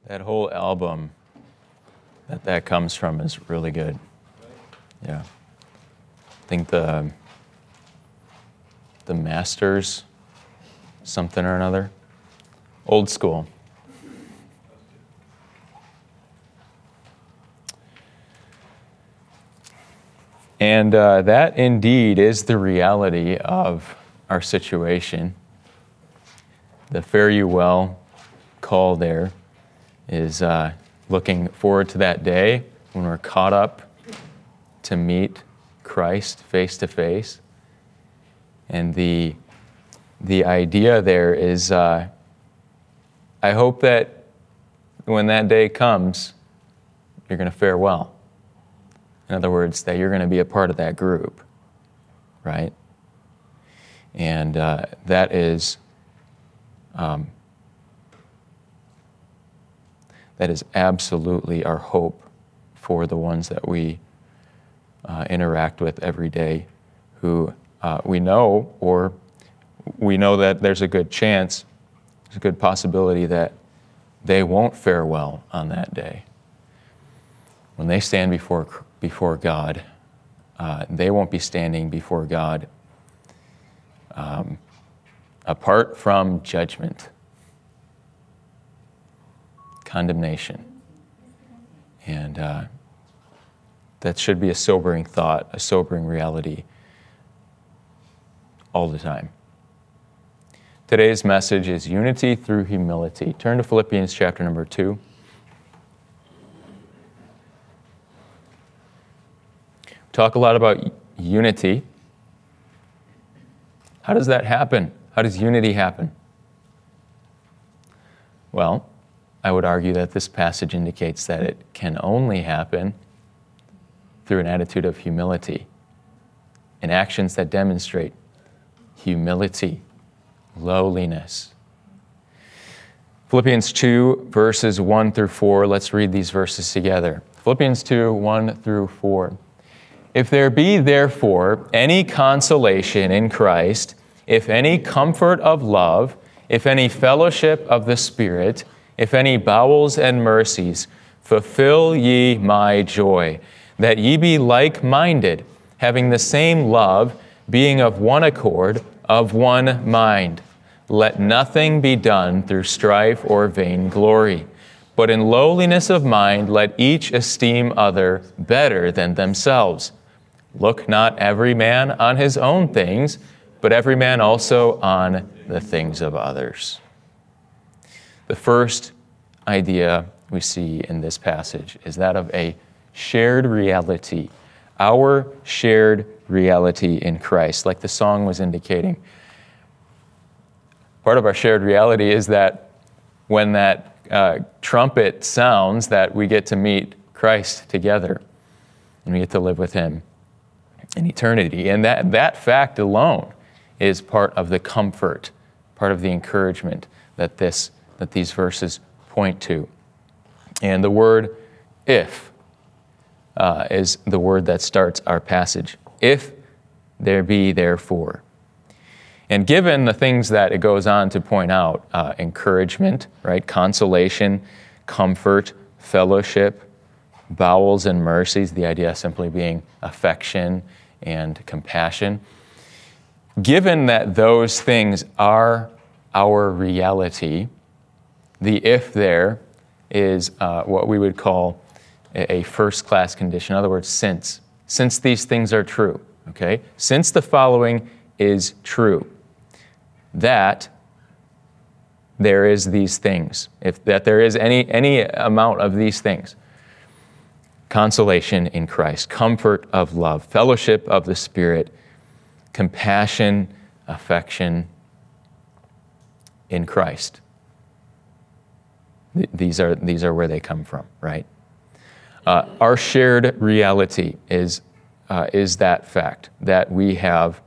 That whole album that comes from is really good. Yeah. I think the Masters, something or another. Old school. And that indeed is the reality of our situation. The fare you well call there is looking forward to that day when we're caught up to meet Christ face to face. And the idea there is, I hope that when that day comes, you're going to fare well. In other words, that you're going to be a part of that group, right? And that is absolutely our hope for the ones that we interact with every day, who we know that there's a good chance, there's a good possibility that they won't fare well on that day. When they stand before God, they won't be standing before God apart from judgment, condemnation. And that should be a sobering thought, a sobering reality all the time. Today's message is unity through humility. Turn to Philippians chapter number 2. Talk a lot about unity. How does that happen? How does unity happen? Well, I would argue that this passage indicates that it can only happen through an attitude of humility and actions that demonstrate humility, lowliness. Philippians 2, verses 1 through 4. Let's read these verses together. Philippians 2, 1 through 4. If there be therefore any consolation in Christ, if any comfort of love, if any fellowship of the Spirit, if any bowels and mercies, fulfill ye my joy, that ye be like-minded, having the same love, being of one accord, of one mind. Let nothing be done through strife or vain glory, but in lowliness of mind let each esteem other better than themselves. Look not every man on his own things, but every man also on the things of others. The first idea we see in this passage is that of a shared reality, our shared reality in Christ, like the song was indicating. Part of our shared reality is that when that trumpet sounds, that we get to meet Christ together and we get to live with Him in eternity. And that fact alone is part of the comfort, part of the encouragement that these verses point to. And the word if is the word that starts our passage. If there be therefore. And given the things that it goes on to point out, encouragement, right, consolation, comfort, fellowship, bowels and mercies, the idea simply being affection and compassion. Given that those things are our reality, the if there is what we would call a first-class condition. In other words, since these things are true, okay? Since the following is true, that there is these things, that there is any amount of these things: consolation in Christ, comfort of love, fellowship of the Spirit, compassion, affection in Christ. These are where they come from, right? Our shared reality is that fact that we have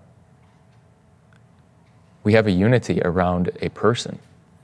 a unity around a person.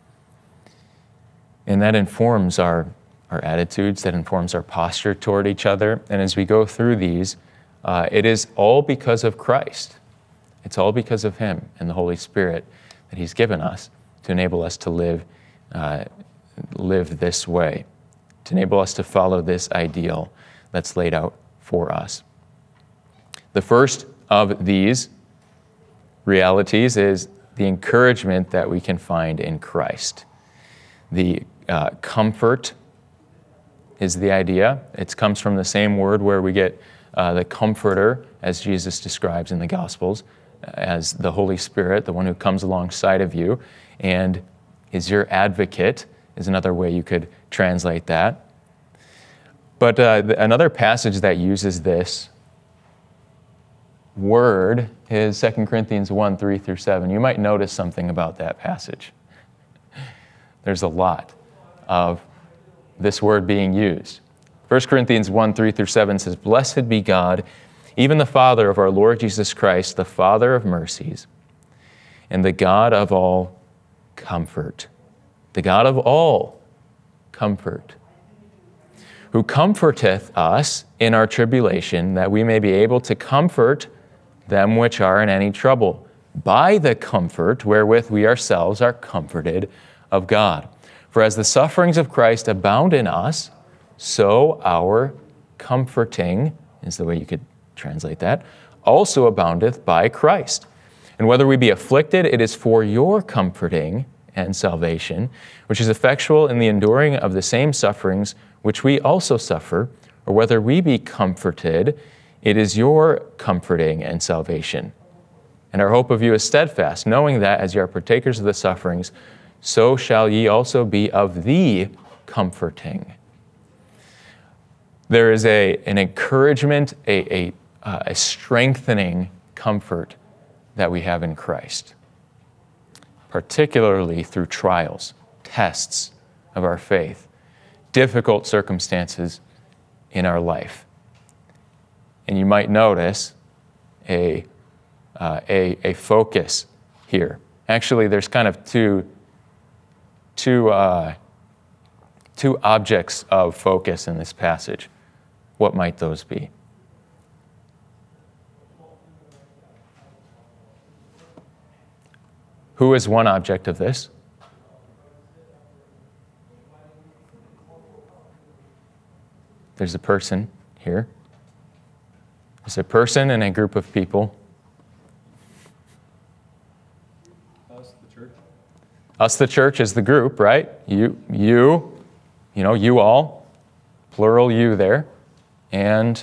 And that informs our attitudes, that informs our posture toward each other. And as we go through these, it is all because of Christ. It's all because of Him and the Holy Spirit that He's given us to enable us to live live this way, to enable us to follow this ideal that's laid out for us. The first of these realities is the encouragement that we can find in Christ. The comfort is the idea. It comes from the same word where we get the comforter, as Jesus describes in the Gospels, as the Holy Spirit, the one who comes alongside of you and is your advocate, is another way you could translate that. But another passage that uses this word is 2 Corinthians 1, 3 through 7. You might notice something about that passage. There's a lot of this word being used. 1 Corinthians 1, 3 through 7 says, "Blessed be God, even the Father of our Lord Jesus Christ, the Father of mercies, and the God of all comfort." The God of all comfort, who comforteth us in our tribulation, that we may be able to comfort them which are in any trouble, by the comfort wherewith we ourselves are comforted of God. For as the sufferings of Christ abound in us, so our comforting, is the way you could translate that, also aboundeth by Christ. And whether we be afflicted, it is for your comforting and salvation, which is effectual in the enduring of the same sufferings which we also suffer, or whether we be comforted, it is your comforting and salvation. And our hope of you is steadfast, knowing that as ye are partakers of the sufferings, so shall ye also be of the comforting. There is an encouragement, a strengthening comfort that we have in Christ, particularly through trials, tests of our faith, difficult circumstances in our life. And you might notice a focus here. Actually, there's kind of two objects of focus in this passage. What might those be? Who is one object of this? There's a person here. There's a person and a group of people. Us, the church. Us, the church, is the group, right? You all, plural you there, and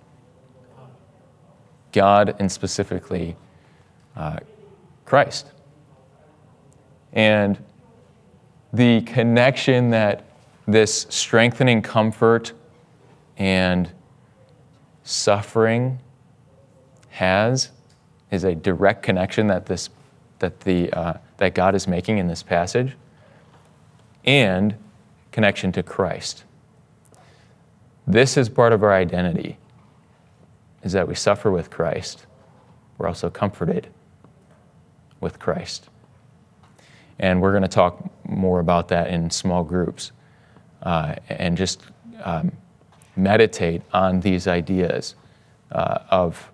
God, and specifically Christ. And the connection that this strengthening comfort and suffering has is a direct connection that God is making in this passage, and connection to Christ. This is part of our identity, is that we suffer with Christ. We're also comforted with Christ. And we're going to talk more about that in small groups and just meditate on these ideas of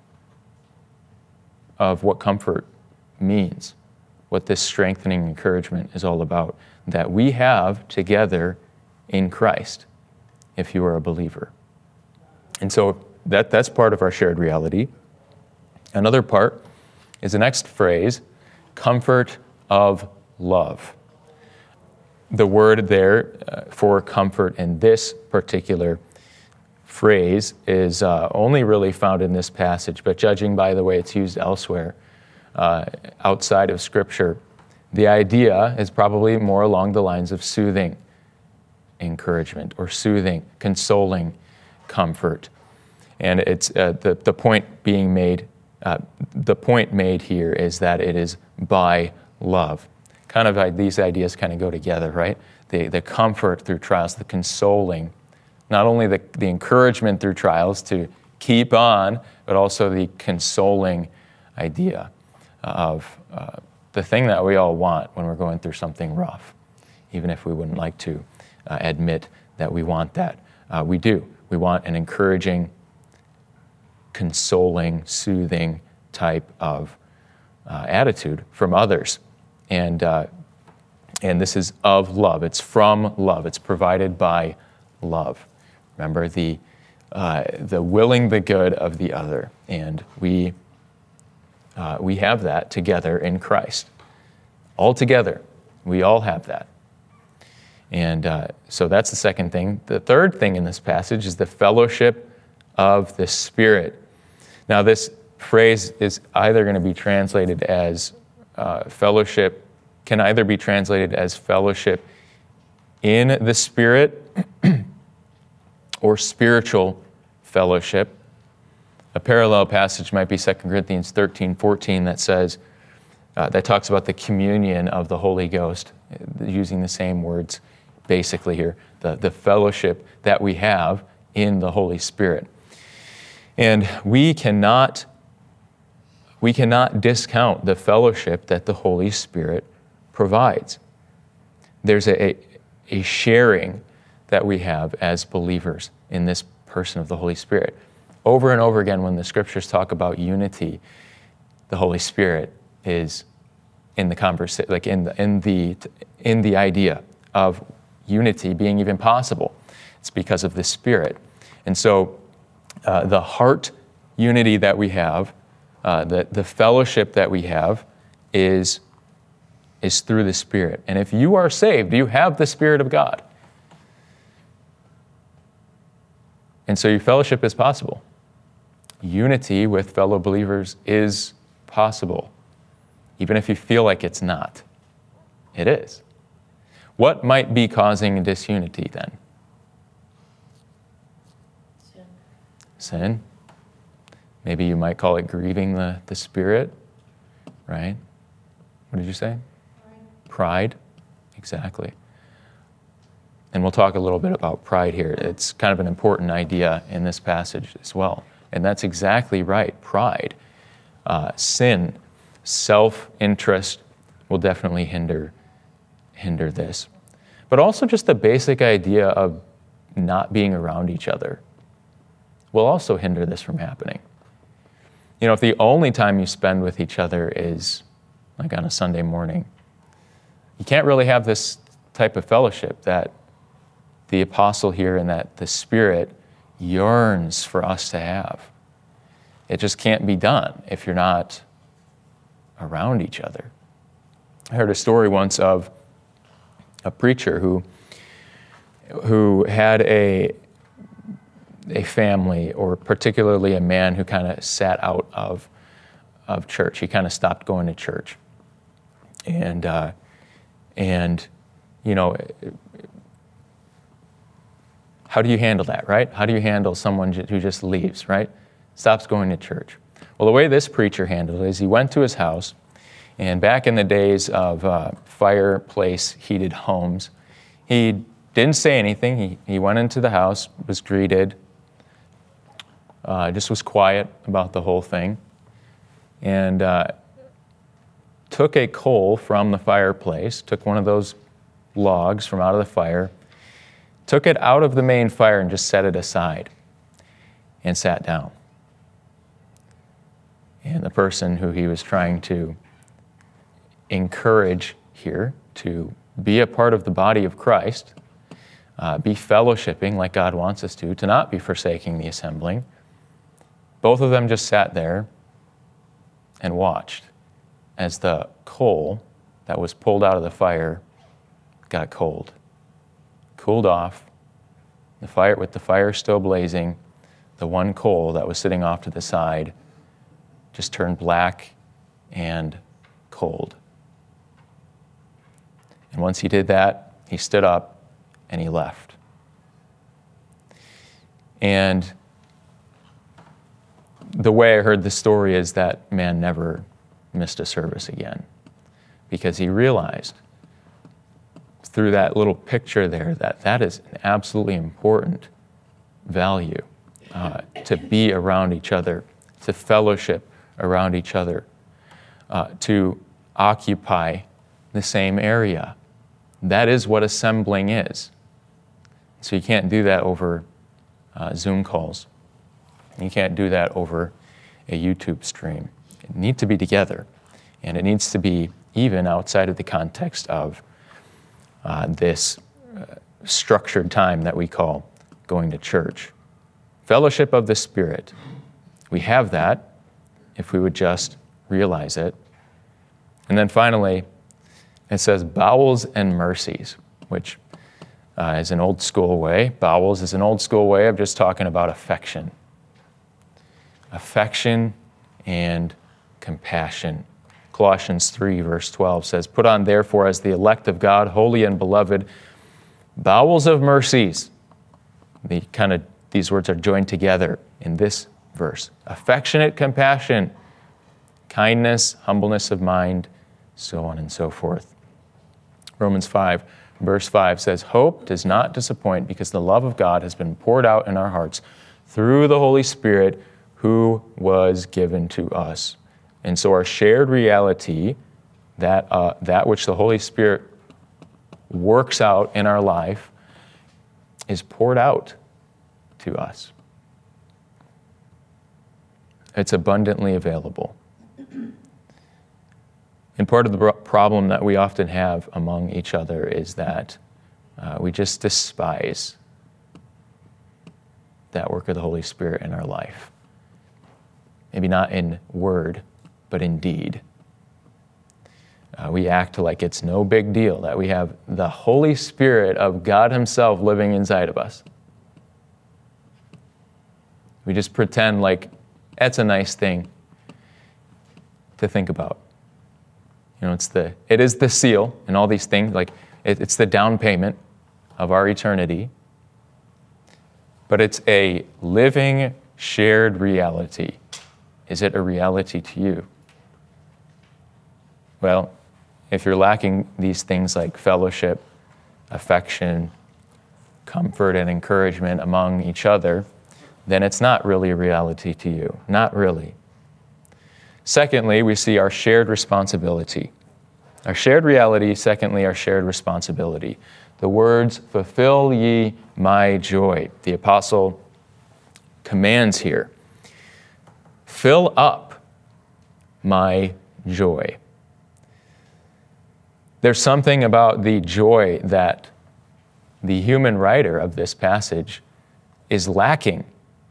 what comfort means, what this strengthening encouragement is all about, that we have together in Christ, if you are a believer. And so that's part of our shared reality. Another part is the next phrase, comfort of love. The word there for comfort in this particular phrase is only really found in this passage, but judging by the way it's used elsewhere outside of Scripture, the idea is probably more along the lines of soothing encouragement or soothing, consoling comfort. And it's the point being made. The point made here is that it is by love. Kind of these ideas kind of go together, right? The comfort through trials, the consoling, not only the encouragement through trials to keep on, but also the consoling idea of the thing that we all want when we're going through something rough, even if we wouldn't like to admit that we want that. We do. We want an encouraging, consoling, soothing type of attitude from others. And And this is of love. It's from love. It's provided by love. Remember the willing the good of the other. And we have that together in Christ. All together. We all have that. And so that's the second thing. The third thing in this passage is the fellowship of the Spirit. Now, this phrase is either going to be translated as fellowship, can either be translated as fellowship in the Spirit or spiritual fellowship. A parallel passage might be 2 Corinthians 13:14 that says, that talks about the communion of the Holy Ghost, using the same words basically here, the fellowship that we have in the Holy Spirit. And we cannot discount the fellowship that the Holy Spirit provides. There's a sharing that we have as believers in this person of the Holy Spirit. Over and over again, when the scriptures talk about unity, the Holy Spirit is in the conversation, like in the idea of unity being even possible. It's because of the Spirit. And so the heart unity that we have, the fellowship that we have is through the Spirit. And if you are saved, you have the Spirit of God. And so your fellowship is possible. Unity with fellow believers is possible, even if you feel like it's not. It is. What might be causing disunity then? Sin. Maybe you might call it grieving the Spirit, right? What did you say? Pride. Exactly. And we'll talk a little bit about pride here. It's kind of an important idea in this passage as well. And that's exactly right. Pride, sin, self-interest will definitely hinder this. But also just the basic idea of not being around each other will also hinder this from happening. You know, if the only time you spend with each other is like on a Sunday morning, you can't really have this type of fellowship that the apostle here and that the Spirit yearns for us to have. It just can't be done if you're not around each other. I heard a story once of a preacher who had a family, or particularly a man who kind of sat out of church. He kind of stopped going to church. And you know, how do you handle that, right? How do you handle someone who just leaves, right? Stops going to church. Well, the way this preacher handled it is he went to his house, and back in the days of fireplace heated homes, he didn't say anything. He went into the house, was greeted, just was quiet about the whole thing, and took a coal from the fireplace, took one of those logs from out of the fire, took it out of the main fire and just set it aside and sat down. And the person who he was trying to encourage here to be a part of the body of Christ, be fellowshipping like God wants us to not be forsaking the assembling, both of them just sat there and watched as the coal that was pulled out of the fire got cooled off. With the fire still blazing, the one coal that was sitting off to the side just turned black and cold. And once he did that, he stood up and he left. And the way I heard the story is that man never missed a service again, because he realized through that little picture there that is an absolutely important value, to be around each other, to fellowship around each other, to occupy the same area. That is what assembling is. So you can't do that over Zoom calls. You can't do that over a YouTube stream. It needs to be together, and it needs to be even outside of the context of this structured time that we call going to church. Fellowship of the Spirit. We have that if we would just realize it. And then finally, it says bowels and mercies, which is an old school way. Bowels is an old school way of just talking about affection. Affection and compassion. Colossians 3, verse 12 says, "Put on therefore as the elect of God, holy and beloved, bowels of mercies." These words are joined together in this verse. Affectionate compassion, kindness, humbleness of mind, so on and so forth. Romans 5, verse 5 says, "Hope does not disappoint because the love of God has been poured out in our hearts through the Holy Spirit who was given to us." And so our shared reality, that which the Holy Spirit works out in our life, is poured out to us. It's abundantly available. And part of the problem that we often have among each other is that we just despise that work of the Holy Spirit in our life. Maybe not in word, but in deed. We act like it's no big deal that we have the Holy Spirit of God Himself living inside of us. We just pretend like that's a nice thing to think about. You know, it is the seal and all these things, like it's the down payment of our eternity. But it's a living, shared reality. Is it a reality to you? Well, if you're lacking these things like fellowship, affection, comfort, and encouragement among each other, then it's not really a reality to you. Not really. Secondly, we see our shared responsibility. Our shared reality, secondly, our shared responsibility. The words, "Fulfill ye my joy." The apostle commands here. Fill up my joy. There's something about the joy that the human writer of this passage is lacking,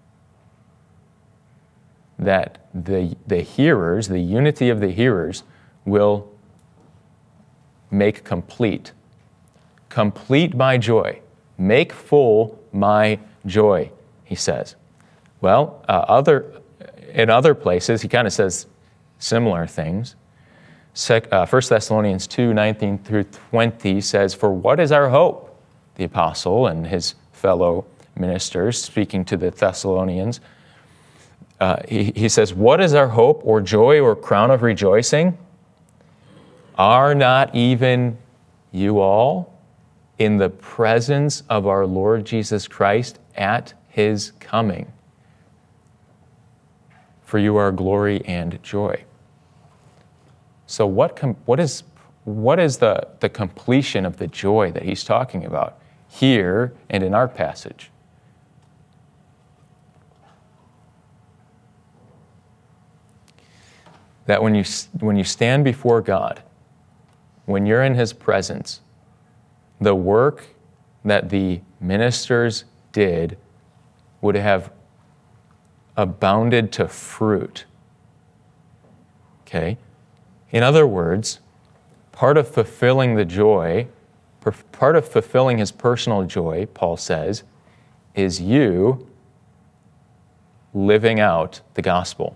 that the hearers, the unity of the hearers, will make complete. Complete my joy. Make full my joy, he says. Well, in other places, he kind of says similar things. 1 Thessalonians 2, 19 through 20 says, "For what is our hope?" The apostle and his fellow ministers speaking to the Thessalonians, he says, "What is our hope or joy or crown of rejoicing? Are not even you all in the presence of our Lord Jesus Christ at His coming? For you are glory and joy." So what is the completion of the joy that he's talking about here and in our passage? That when you stand before God, when you're in His presence, the work that the ministers did would have abounded to fruit. Okay? In other words, part of fulfilling the joy, part of fulfilling his personal joy, Paul says, is you living out the gospel.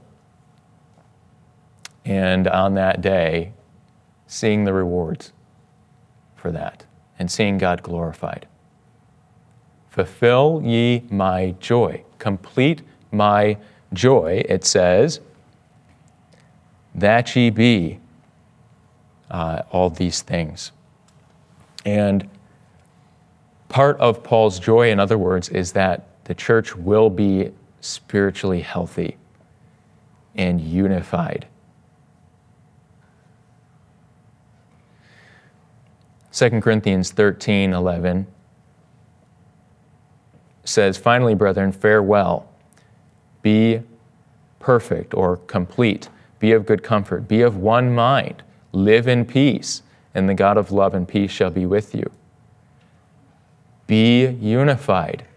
And on that day, seeing the rewards for that and seeing God glorified. Fulfill ye my joy. Complete my joy, it says, that ye be all these things. And part of Paul's joy, in other words, is that the church will be spiritually healthy and unified. 2 Corinthians 13:11 says, "Finally, brethren, farewell. Be perfect," or complete. "Be of good comfort. Be of one mind. Live in peace, and the God of love and peace shall be with you." Be unified.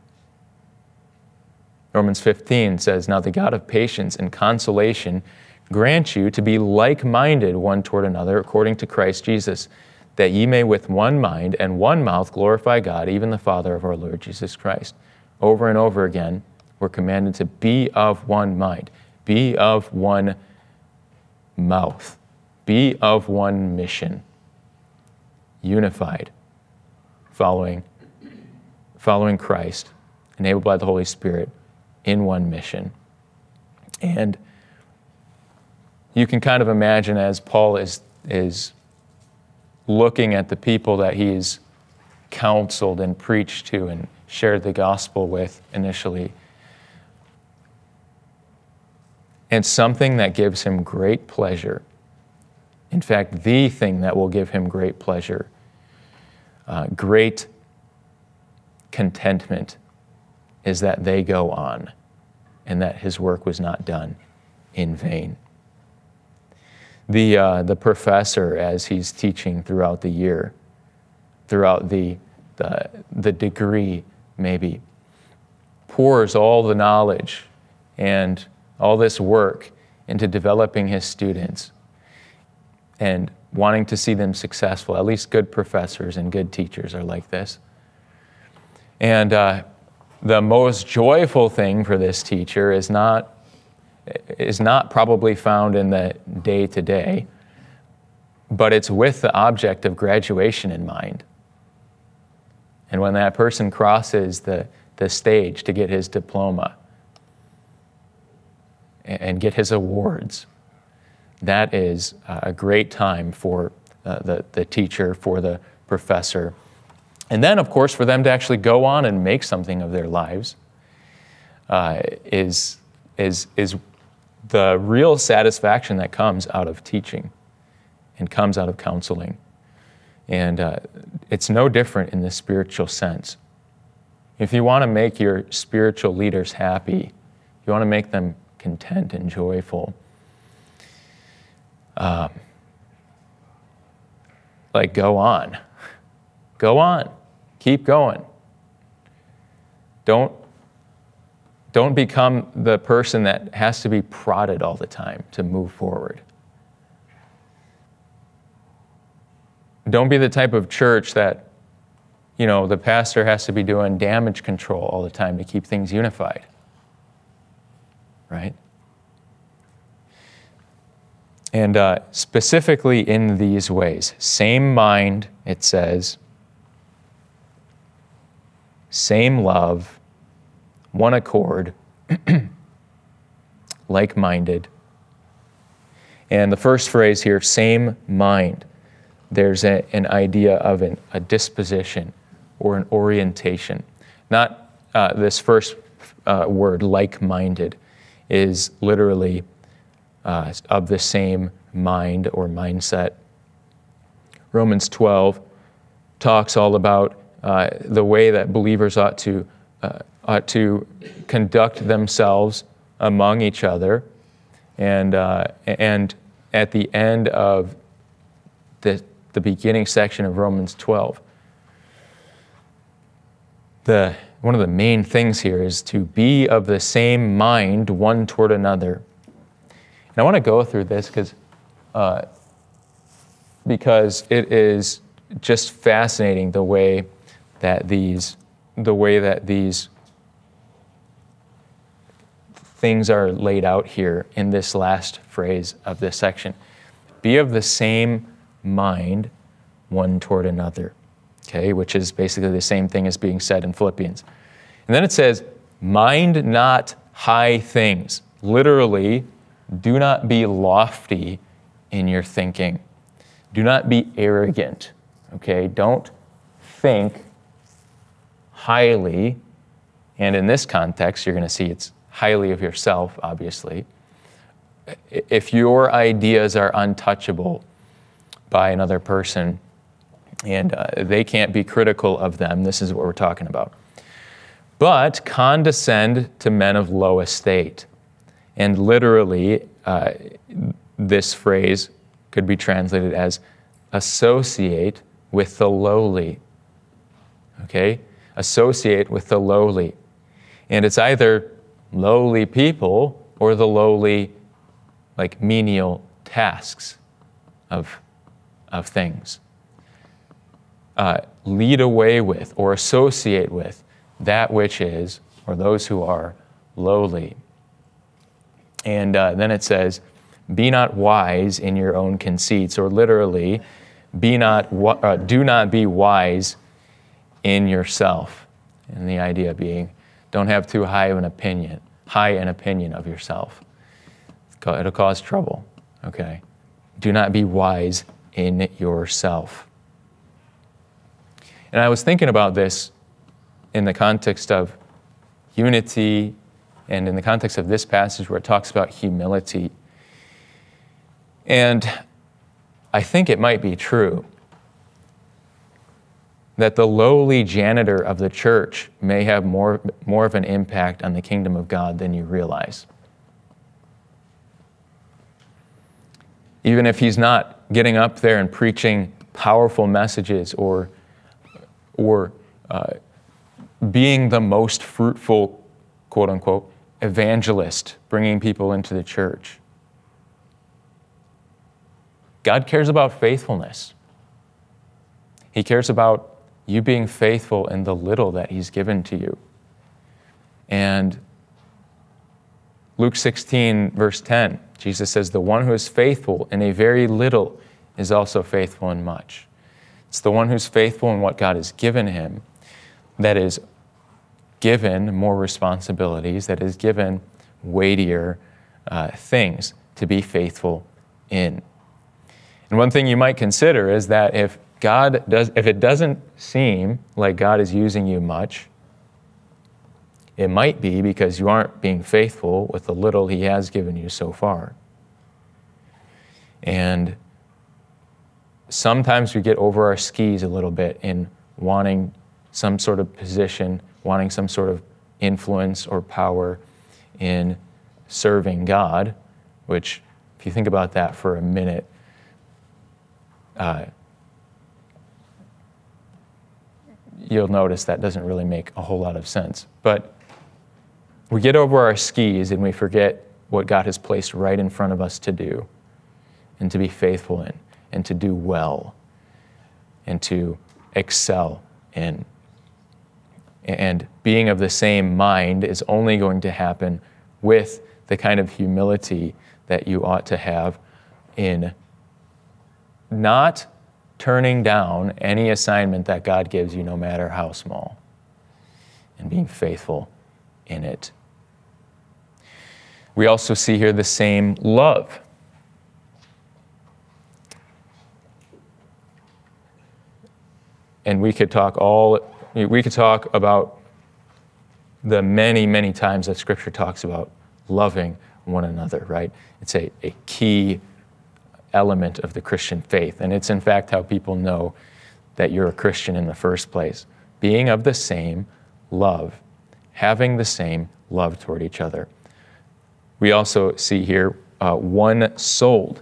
Romans 15 says, "Now the God of patience and consolation grant you to be like-minded one toward another according to Christ Jesus, that ye may with one mind and one mouth glorify God, even the Father of our Lord Jesus Christ." Over and over again, we're commanded to be of one mind, be of one mouth, be of one mission, unified, following Christ, enabled by the Holy Spirit, in one mission. And you can kind of imagine, as Paul is looking at the people that he's counseled and preached to and shared the gospel with initially, and something that gives him great pleasure, in fact, the thing that will give him great pleasure, great contentment, is that they go on and that his work was not done in vain. The professor, as he's teaching throughout the year, throughout the degree maybe, pours all the knowledge and all this work into developing his students and wanting to see them successful. At least good professors and good teachers are like this. And the most joyful thing for this teacher is not probably found in the day-to-day, but it's with the object of graduation in mind. And when that person crosses the stage to get his diploma and get his awards, that is a great time for the teacher, for the professor. And then, of course, for them to actually go on and make something of their lives is the real satisfaction that comes out of teaching and comes out of counseling. And it's no different in the spiritual sense. If you want to make your spiritual leaders happy, you want to make them content and joyful, go on. Go on. Keep going. Don't become the person that has to be prodded all the time to move forward. Don't be the type of church that, the pastor has to be doing damage control all the time to keep things unified. Right? And specifically in these ways, same mind, it says, same love, one accord, like-minded. And the first phrase here, same mind, there's an idea of a disposition or an orientation. Not this first word, like-minded, is literally of the same mind or mindset. Romans 12 talks all about the way that believers ought to conduct themselves among each other, and at the end of the beginning section of Romans 12, one of the main things here is to be of the same mind one toward another. And I want to go through this because it is just fascinating the way that these things are laid out here in this last phrase of this section. Be of the same mind one toward another, okay, which is basically the same thing as being said in Philippians. And then it says, mind not high things. Literally, do not be lofty in your thinking. Do not be arrogant, okay? Don't think highly, and in this context, you're going to see it's highly of yourself, obviously. If your ideas are untouchable by another person and they can't be critical of them, this is what we're talking about. But condescend to men of low estate. And literally, this phrase could be translated as associate with the lowly. Okay? associate with the lowly. And it's either lowly people or the lowly, like menial tasks of things. Lead away with or associate with that which is, or those who are lowly. And then it says, be not wise in your own conceits, or literally, do not be wise in yourself. And the idea being, don't have too high an opinion of yourself. It'll cause trouble, okay? Do not be wise in yourself. And I was thinking about this in the context of unity and in the context of this passage where it talks about humility. And I think it might be true that the lowly janitor of the church may have more of an impact on the kingdom of God than you realize. Even if he's not getting up there and preaching powerful messages or being the most fruitful, quote unquote, evangelist, bringing people into the church. God cares about faithfulness. He cares about you being faithful in the little that he's given to you. And Luke 16, verse 10, Jesus says, the one who is faithful in a very little is also faithful in much. It's the one who's faithful in what God has given him that is given more responsibilities, that is given weightier things to be faithful in. And one thing you might consider is that if it doesn't seem like God is using you much, it might be because you aren't being faithful with the little he has given you so far. And sometimes we get over our skis a little bit in wanting some sort of position, wanting some sort of influence or power in serving God, which, if you think about that for a minute, you'll notice that doesn't really make a whole lot of sense. But we get over our skis and we forget what God has placed right in front of us to do and to be faithful in and to do well and to excel in. And being of the same mind is only going to happen with the kind of humility that you ought to have in not turning down any assignment that God gives you, no matter how small, and being faithful in it. We also see here the same love. And we could talk about the many, many times that Scripture talks about loving one another, right? It's a key element of the Christian faith. And it's in fact how people know that you're a Christian in the first place. Being of the same love, having the same love toward each other. We also see here one-souled.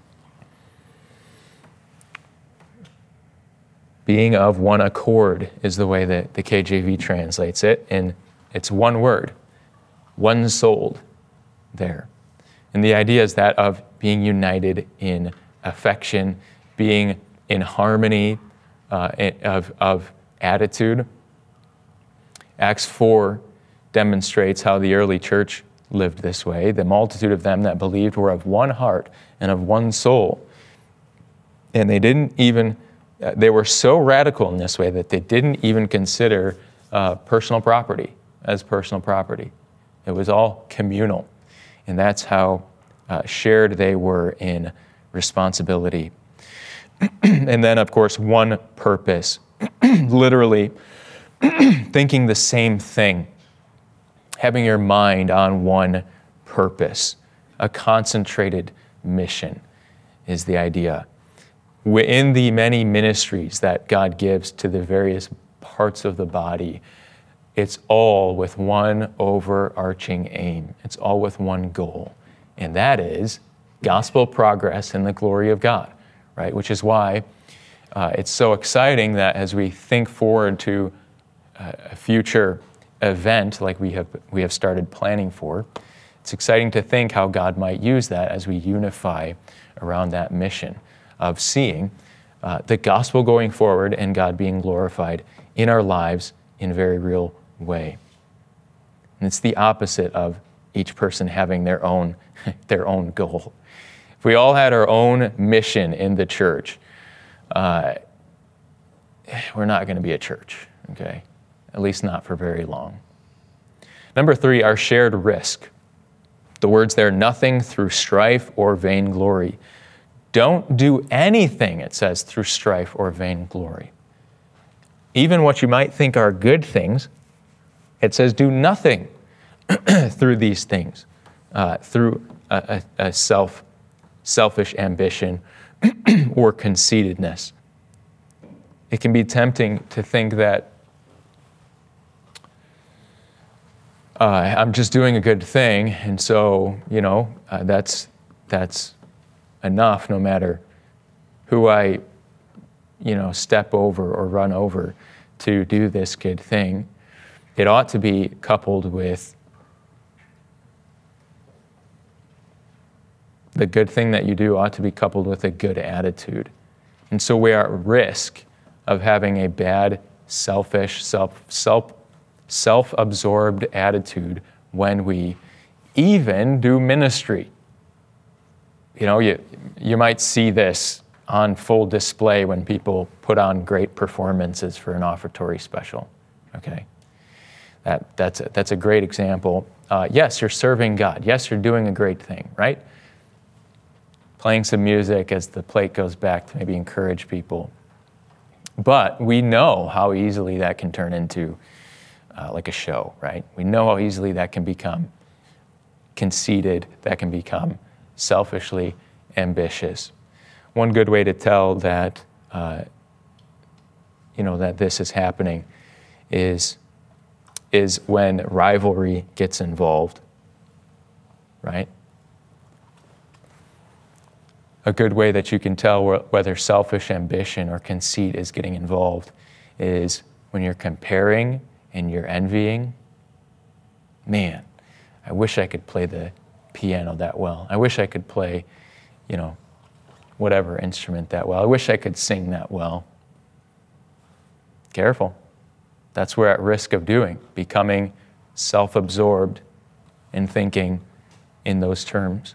Being of one accord is the way that the KJV translates it, and it's one word, one-souled there. And the idea is that of being united in affection, being in harmony of attitude. Acts 4 demonstrates how the early church lived this way. The multitude of them that believed were of one heart and of one soul. And they were so radical in this way that they didn't even consider personal property as personal property. It was all communal. And that's how shared they were in responsibility. And then, of course, one purpose. Literally thinking the same thing. Having your mind on one purpose. A concentrated mission is the idea. In the many ministries that God gives to the various parts of the body, it's all with one overarching aim. It's all with one goal. And that is gospel progress and the glory of God, right? Which is why it's so exciting that as we think forward to a future event like we have started planning for. It's exciting to think how God might use that as we unify around that mission of seeing the gospel going forward and God being glorified in our lives in a very real way. And it's the opposite of each person having their own goal. If we all had our own mission in the church, we're not going to be a church, okay? At least not for very long. Number 3, our shared risk. The words there, nothing through strife or vainglory. Don't do anything, it says, through strife or vainglory. Even what you might think are good things, it says do nothing through these things, through a selfish ambition or conceitedness. It can be tempting to think that I'm just doing a good thing, and so, that's enough no matter who I, step over or run over to do this good thing. It ought to be coupled with the good thing that you do ought to be coupled with a good attitude. And so we are at risk of having a bad, selfish, self-absorbed attitude when we even do ministry. You might see this on full display when people put on great performances for an offertory special. Okay, that's a great example. Yes, you're serving God. Yes, you're doing a great thing, right? Playing some music as the plate goes back to maybe encourage people. But we know how easily that can turn into like a show, right? We know how easily that can become conceited, that can become selfishly ambitious. One good way to tell that, that this is happening is when rivalry gets involved, right? A good way that you can tell whether selfish ambition or conceit is getting involved is when you're comparing and you're envying. Man, I wish I could play the piano that well. I wish I could play, whatever instrument that well. I wish I could sing that well. Careful. That's what we're at risk of doing, becoming self-absorbed and thinking in those terms.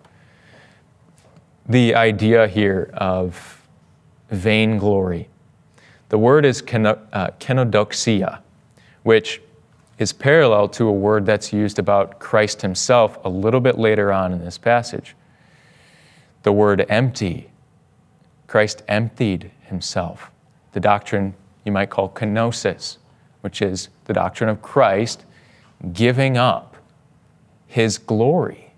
The idea here of vainglory. The word is kenodoxia, which is parallel to a word that's used about Christ himself a little bit later on in this passage. The word empty. Christ emptied himself. The doctrine you might call kenosis, which is the doctrine of Christ giving up his glory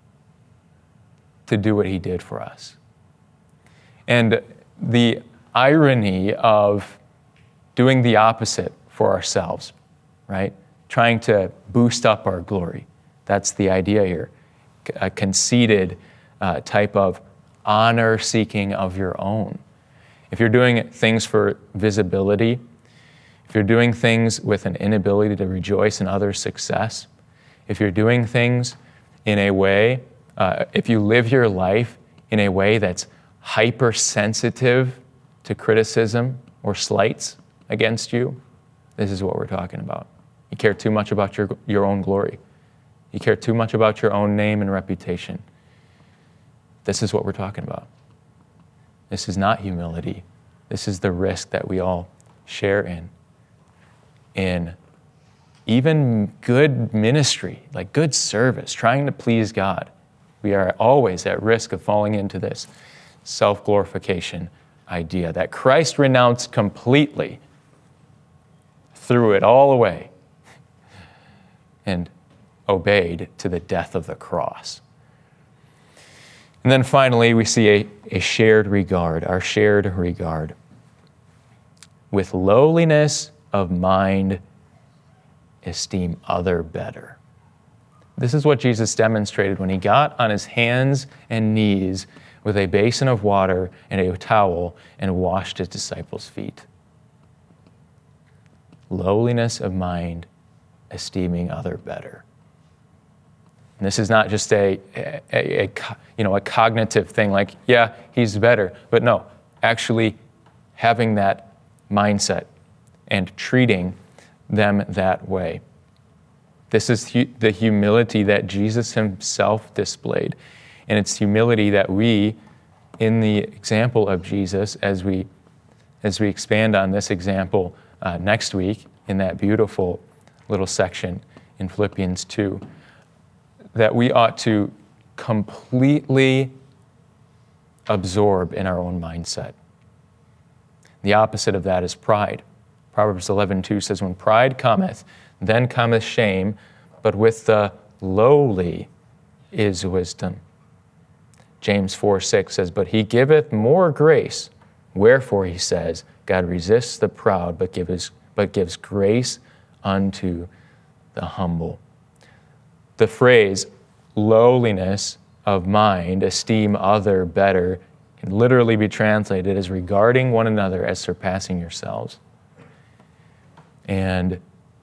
to do what he did for us. And the irony of doing the opposite for ourselves, right? Trying to boost up our glory. That's the idea here. A conceited type of honor-seeking of your own. If you're doing things for visibility, if you're doing things with an inability to rejoice in others' success, if you're doing things in a way, if you live your life in a way that's hypersensitive to criticism or slights against you, this is what we're talking about. You care too much about your own glory. You care too much about your own name and reputation. This is what we're talking about. This is not humility. This is the risk that we all share in even good ministry, like good service, trying to please God. We are always at risk of falling into this self-glorification idea that Christ renounced completely, threw it all away, and obeyed to the death of the cross. And then finally, we see a shared regard, our shared regard. With lowliness of mind, esteem other better. This is what Jesus demonstrated when he got on his hands and knees with a basin of water and a towel and washed his disciples' feet. lowliness of mind, esteeming other better. And this is not just a cognitive thing like, yeah, he's better. But no, actually having that mindset and treating them that way. This is the humility that Jesus himself displayed. And it's humility that we, in the example of Jesus, as we expand on this example next week in that beautiful little section in Philippians 2, that we ought to completely absorb in our own mindset. The opposite of that is pride. Proverbs 11:2 says, when pride cometh, then cometh shame, but with the lowly is wisdom. James 4:6 says, but he giveth more grace. Wherefore he says, God resists the proud, but gives grace unto the humble. The phrase lowliness of mind, esteem other better, can literally be translated as regarding one another as surpassing yourselves. And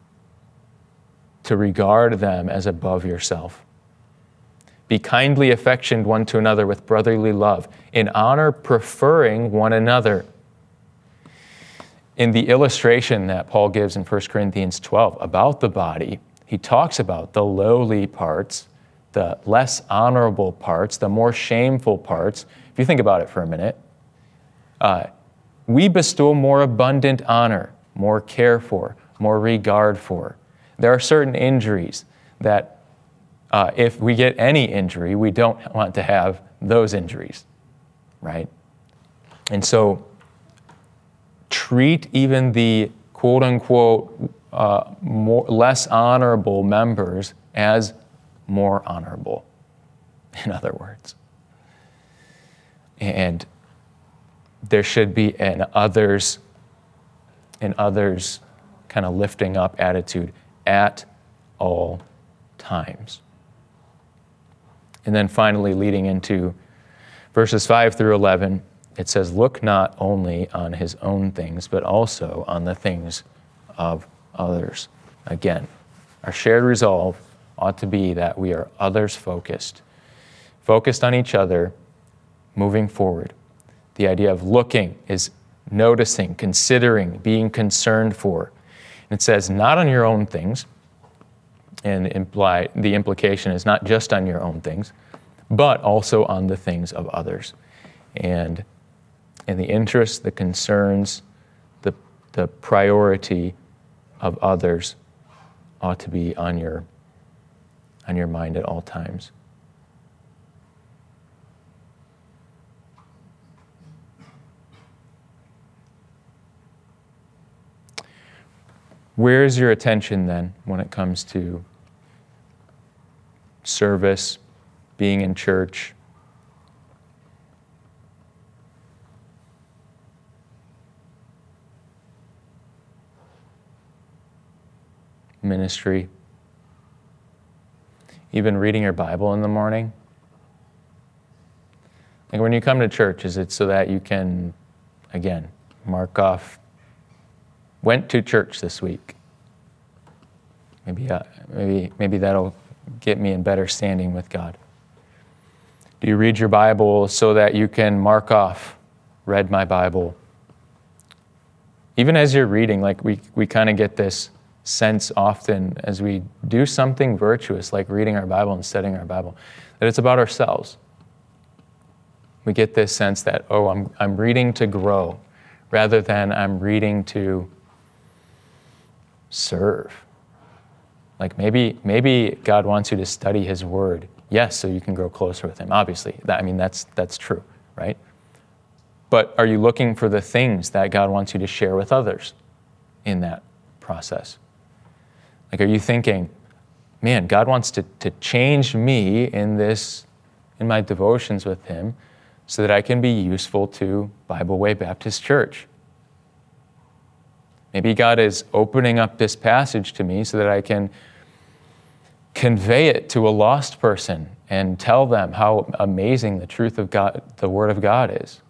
to regard them as above yourself. Be kindly affectioned one to another with brotherly love, in honor preferring one another. In the illustration that Paul gives in 1 Corinthians 12 about the body, he talks about the lowly parts, the less honorable parts, the more shameful parts. If you think about it for a minute, we bestow more abundant honor, more care for, more regard for. There are certain injuries that if we get any injury, we don't want to have those injuries, right? And so treat even the quote-unquote less honorable members as more honorable, in other words. And there should be an others kind of lifting up attitude at all times. And then finally, leading into verses 5 through 11, it says, look not only on his own things, but also on the things of others. Again, our shared resolve ought to be that we are others-focused, focused on each other, moving forward. The idea of looking is noticing, considering, being concerned for. And it says, not on your own things, and the implication is not just on your own things, but also on the things of others. And the interests, the concerns, the priority of others ought to be on your mind at all times. Where is your attention then when it comes to service, being in church? Ministry? Even reading your Bible in the morning? Like when you come to church, is it so that you can, again, mark off, went to church this week? Maybe that'll get me in better standing with God. Do you read your Bible so that you can mark off, read my Bible? Even as you're reading, like we kind of get this sense often as we do something virtuous, like reading our Bible and studying our Bible, that it's about ourselves. We get this sense that, I'm reading to grow, rather than I'm reading to serve. Like maybe God wants you to study His Word, yes, so you can grow closer with Him. Obviously, that's true, right? But are you looking for the things that God wants you to share with others in that process? Like, are you thinking, man, God wants to change me in my devotions with Him so that I can be useful to Bible Way Baptist Church? Maybe God is opening up this passage to me so that I can convey it to a lost person and tell them how amazing the truth of God, the Word of God is.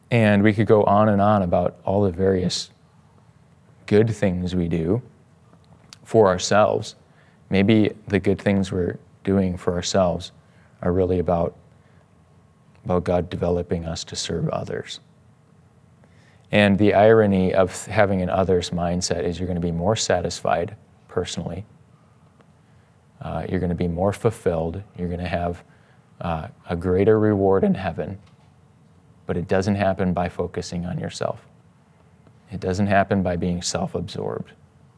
And we could go on and on about all the various good things we do for ourselves. Maybe the good things we're doing for ourselves are really about God developing us to serve others. And the irony of having an others mindset is you're going to be more satisfied personally. You're going to be more fulfilled. You're going to have a greater reward in heaven. But it doesn't happen by focusing on yourself. It doesn't happen by being self-absorbed.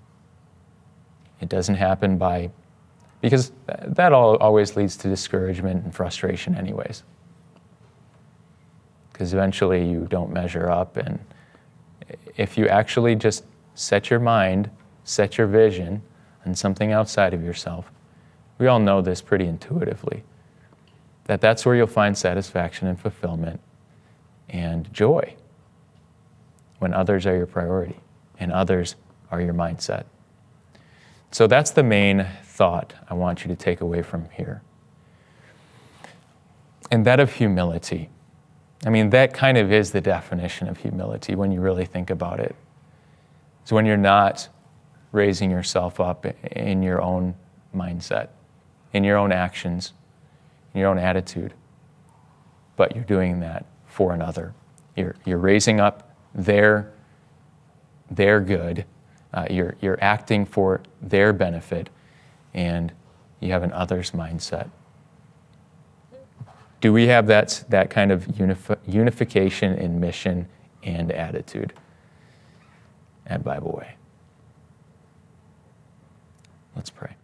It doesn't happen because that always leads to discouragement and frustration anyways. Because eventually you don't measure up, and if you actually just set your mind, set your vision on something outside of yourself, we all know this pretty intuitively, that's where you'll find satisfaction and fulfillment and joy, when others are your priority and others are your mindset. So that's the main thought I want you to take away from here. And that of humility. I mean, that kind of is the definition of humility when you really think about it. It's when you're not raising yourself up in your own mindset, in your own actions, in your own attitude, but you're doing that for another. You're raising up their good. You're acting for their benefit, and you have an others mindset. Do we have that kind of unification in mission and attitude at Bible Way? Let's pray.